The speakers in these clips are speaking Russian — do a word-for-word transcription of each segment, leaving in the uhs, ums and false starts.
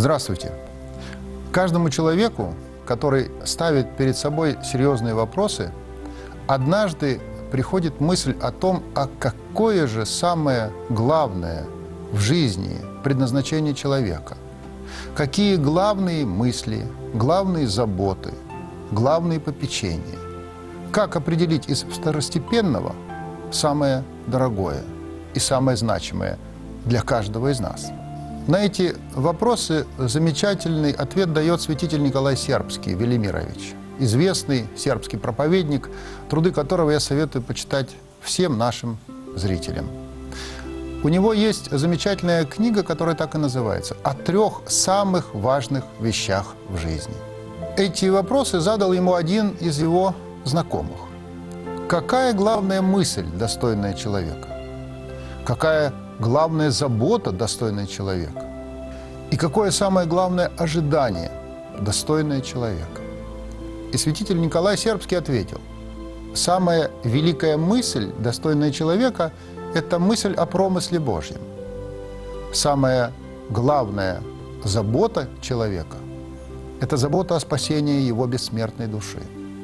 Здравствуйте. Каждому человеку, который ставит перед собой серьезные вопросы, однажды приходит мысль о том, а какое же самое главное в жизни предназначение человека. Какие главные мысли, главные заботы, главные попечения. Как определить из второстепенного самое дорогое и самое значимое для каждого из нас? На эти вопросы замечательный ответ дает святитель Николай Сербский Велимирович, известный сербский проповедник, труды которого я советую почитать всем нашим зрителям. У него есть замечательная книга, которая так и называется «О трех самых важных вещах в жизни». Эти вопросы задал ему один из его знакомых. Какая главная мысль, достойная человека? Какая главная забота, достойная человека? И какое самое главное ожидание, достойное человека? И святитель Николай Сербский ответил: самая великая мысль, достойная человека, это мысль о промысле Божьем. Самая главная забота человека – это забота о спасении его бессмертной души.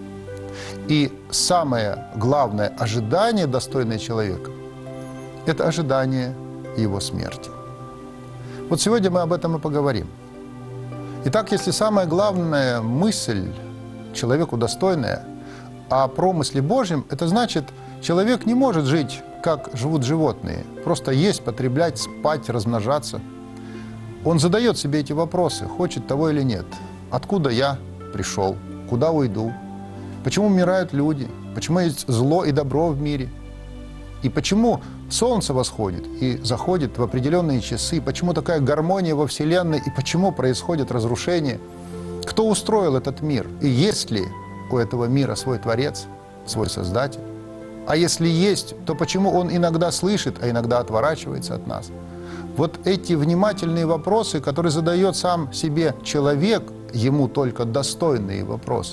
И самое главное ожидание, достойное человека – это ожидание его смерти. Вот сегодня мы об этом и поговорим. Итак, если самая главная мысль человеку достойная о промысле Божьем, это значит, человек не может жить, как живут животные, просто есть, потреблять, спать, размножаться. Он задает себе эти вопросы, хочет того или нет. Откуда я пришел? Куда уйду? Почему умирают люди? Почему есть зло и добро в мире? И почему солнце восходит и заходит в определенные часы? Почему такая гармония во Вселенной? И почему происходит разрушение? Кто устроил этот мир? И есть ли у этого мира свой Творец, свой Создатель? А если есть, то почему он иногда слышит, а иногда отворачивается от нас? Вот эти внимательные вопросы, которые задает сам себе человек, ему только достойные вопросы,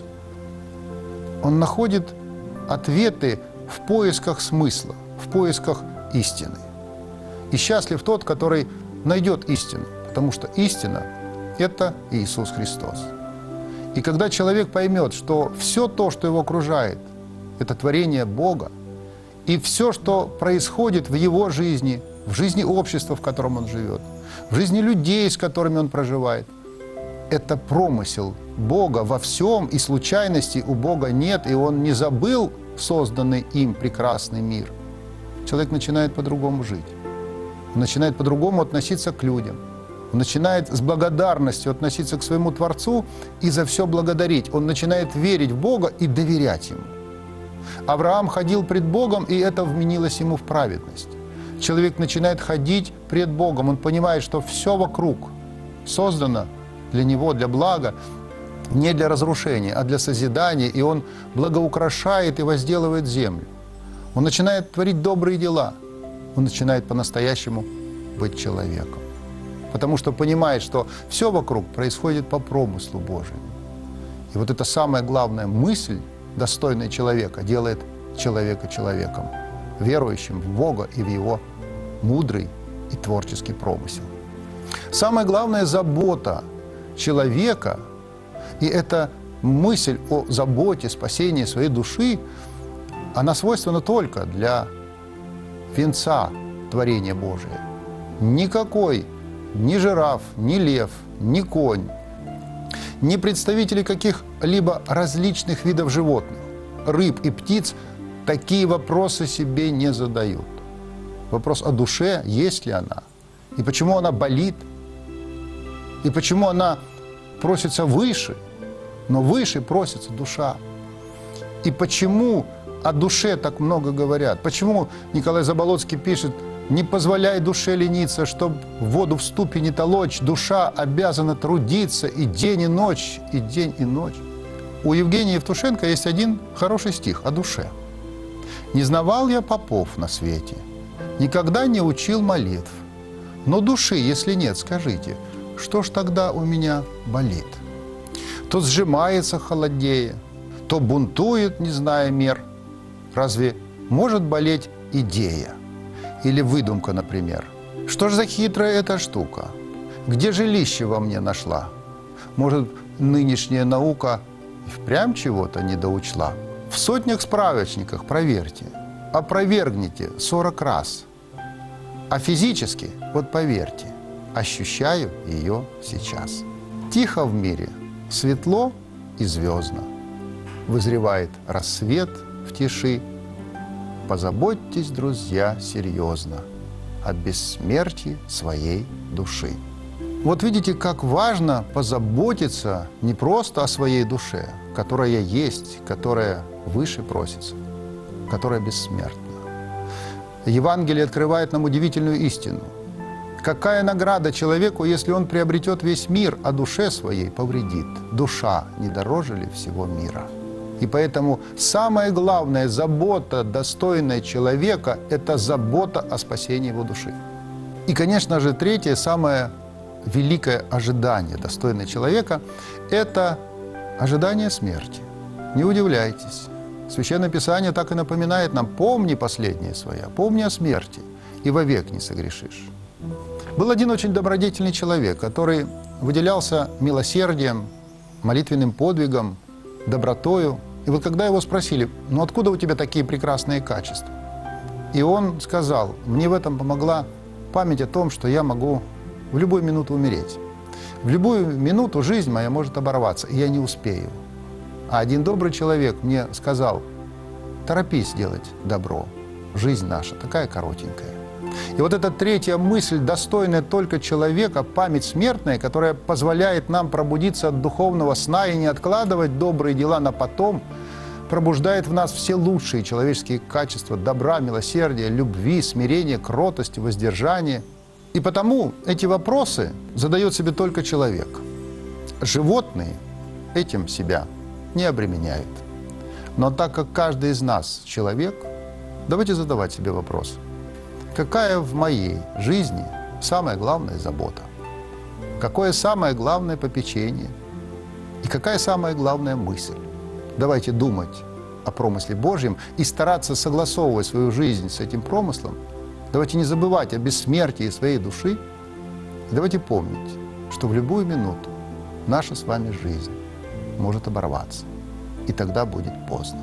он находит ответы в поисках смысла, в поисках истины. И счастлив тот, который найдет истину, потому что истина – это Иисус Христос. И когда человек поймет, что все то, что его окружает, это творение Бога, и все, что происходит в его жизни, в жизни общества, в котором он живет, в жизни людей, с которыми он проживает, это промысел Бога во всем, и случайностей у Бога нет, и он не забыл созданный им прекрасный мир. Человек начинает по-другому жить. Он начинает по-другому относиться к людям. Он начинает с благодарностью относиться к своему Творцу и за все благодарить. Он начинает верить в Бога и доверять Ему. Авраам ходил пред Богом, и это вменилось ему в праведность. Человек начинает ходить пред Богом. Он понимает, что все вокруг создано для него, для блага, не для разрушения, а для созидания. И он благоукрашает и возделывает землю. Он начинает творить добрые дела. Он начинает по-настоящему быть человеком. Потому что понимает, что все вокруг происходит по промыслу Божьему. И вот это самая главная мысль, достойная человека, делает человека человеком, верующим в Бога и в Его мудрый и творческий промысел. Самая главная забота человека, и эта мысль о заботе, спасении своей души, она свойственна только для венца творения Божия. Никакой ни жираф, ни лев, ни конь, ни представители каких-либо различных видов животных, рыб и птиц такие вопросы себе не задают. Вопрос о душе, есть ли она, и почему она болит, и почему она просится выше, но выше просится душа. И почему о душе так много говорят? Почему Николай Заболоцкий пишет: «Не позволяй душе лениться, чтоб в воду в ступе не толочь, душа обязана трудиться и день и ночь, и день и ночь». У Евгения Евтушенко есть один хороший стих о душе. «Не знавал я попов на свете, никогда не учил молитв, но души, если нет, скажите, что ж тогда у меня болит? То сжимается холодея, то бунтует, не зная мер. Разве может болеть идея? Или выдумка, например. Что ж за хитрая эта штука? Где жилище во мне нашла? Может, нынешняя наука и впрямь чего-то недоучла? В сотнях справочниках проверьте, опровергните сорок раз. А физически, вот поверьте, ощущаю ее сейчас. Тихо в мире, светло и звездно. Вызревает рассвет в тиши. Позаботьтесь, друзья, серьезно о бессмертии своей души. Вот видите, как важно позаботиться не просто о своей душе, которая есть, которая выше просится, которая бессмертна. Евангелие открывает нам удивительную истину. Какая награда человеку, если он приобретет весь мир, а душе своей повредит? Душа не дороже ли всего мира? И поэтому самая главная забота достойная человека – это забота о спасении его души. И, конечно же, третье, самое великое ожидание достойное человека – это ожидание смерти. Не удивляйтесь. Священное Писание так и напоминает нам: помни последнее свое, помни о смерти, и вовек не согрешишь. Был один очень добродетельный человек, который выделялся милосердием, молитвенным подвигом, добротою. И вот когда его спросили: ну откуда у тебя такие прекрасные качества? И он сказал: мне в этом помогла память о том, что я могу в любую минуту умереть. В любую минуту жизнь моя может оборваться, и я не успею. А один добрый человек мне сказал: торопись делать добро, жизнь наша такая коротенькая. И вот эта третья мысль, достойная только человека, память смертная, которая позволяет нам пробудиться от духовного сна и не откладывать добрые дела на потом, пробуждает в нас все лучшие человеческие качества добра, милосердия, любви, смирения, кротости, воздержания. И потому эти вопросы задает себе только человек. Животные этим себя не обременяют. Но так как каждый из нас человек, давайте задавать себе вопрос: какая в моей жизни самая главная забота? Какое самое главное попечение? И какая самая главная мысль? Давайте думать о промысле Божьем и стараться согласовывать свою жизнь с этим промыслом. Давайте не забывать о бессмертии своей души. И давайте помнить, что в любую минуту наша с вами жизнь может оборваться. И тогда будет поздно.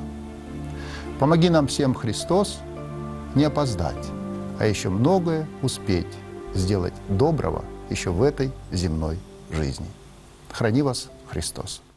Помоги нам всем, Христос, не опоздать, а еще многое успеть сделать доброго еще в этой земной жизни. Храни вас Христос!